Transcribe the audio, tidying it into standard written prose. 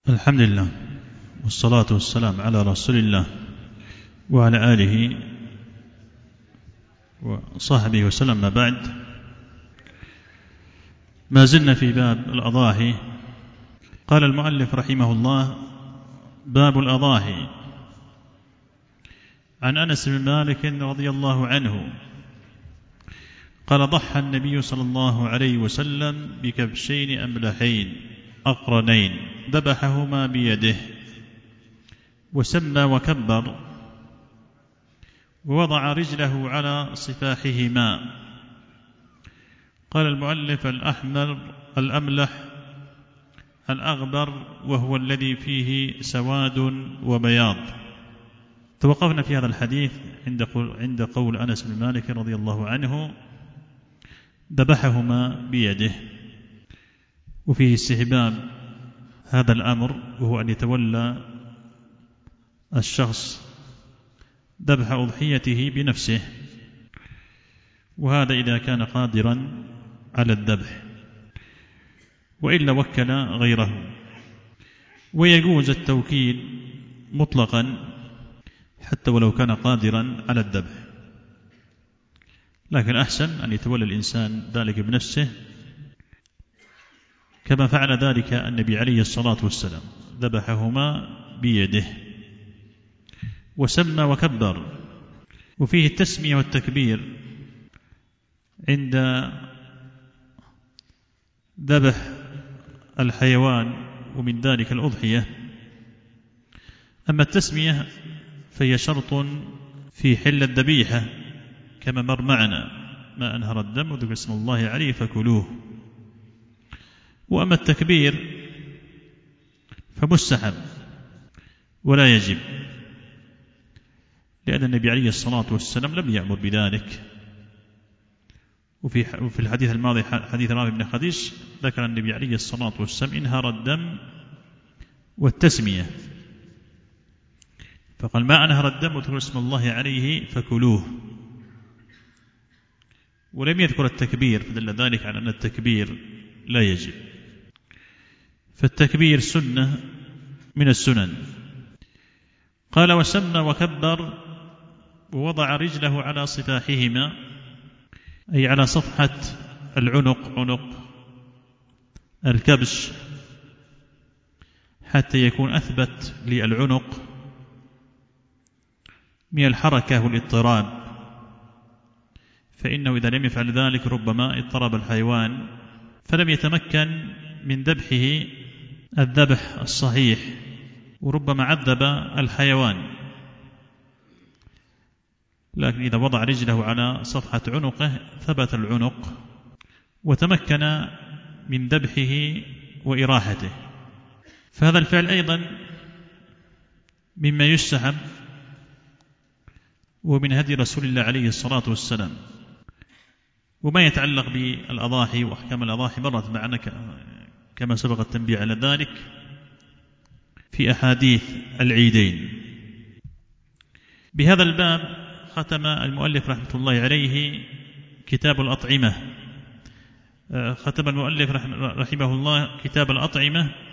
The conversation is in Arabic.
الحمد لله والصلاة والسلام على رسول الله وعلى آله وصحبه وسلم. ما بعد، ما زلنا في باب الأضاحي. قال المؤلف رحمه الله: باب الأضاحي. عن أنس بن مالك رضي الله عنه قال: ضحى النبي صلى الله عليه وسلم بكبشين أملحين أقرنين ذبحهما بيده وسمى وكبر ووضع رجله على صفاحهما. قال المؤلف: الأحمر الأملح الأغبر، وهو الذي فيه سواد وبياض. توقفنا في هذا الحديث عند قول أنس بن مالك رضي الله عنه: ذبحهما بيده، وفيه استحباب هذا الأمر، وهو أن يتولى الشخص ذبح أضحيته بنفسه، وهذا إذا كان قادرا على الذبح، وإلا وكل غيره. ويجوز التوكيل مطلقا حتى ولو كان قادرا على الذبح، لكن أحسن أن يتولى الإنسان ذلك بنفسه، كما فعل ذلك النبي عليه الصلاة والسلام، ذبحهما بيده وسمى وكبر. وفيه التسمية والتكبير عند ذبح الحيوان، ومن ذلك الأضحية. أما التسمية فهي شرط في حل الذبيحة، كما مر معنا: ما أنهر الدم وذكر اسم الله عليه فكلوه. وأما التكبير فمستحب ولا يجب، لأن النبي عليه الصلاة والسلام لم يأمر بذلك. وفي الحديث الماضي، حديث رافع بن خديج، ذكر النبي عليه الصلاة والسلام إنهار الدم والتسمية، فقال: ما أنهر الدم وذكر اسم الله عليه فكلوه، ولم يذكر التكبير، فدل ذلك على أن التكبير لا يجب. فالتكبير سنة من السنن. قال: وسمى وكبر ووضع رجله على صفاحهما، أي على صفحة العنق، عنق الكبش، حتى يكون أثبت للعنق من الحركة والاضطراب، فإنه إذا لم يفعل ذلك ربما اضطرب الحيوان فلم يتمكن من ذبحه الذبح الصحيح، وربما عذب الحيوان. لكن إذا وضع رجله على صفحة عنقه ثبت العنق وتمكن من ذبحه وإراحته. فهذا الفعل أيضا مما يستحب، ومن هدي رسول الله عليه الصلاة والسلام. وما يتعلق بالأضاحي وأحكام الأضاحي مرت معنا كما سبق التنبيه على ذلك في أحاديث العيدين. بهذا الباب ختم المؤلف رحمة الله عليه كتاب الأطعمة. ختم المؤلف رحمه الله كتاب الأطعمة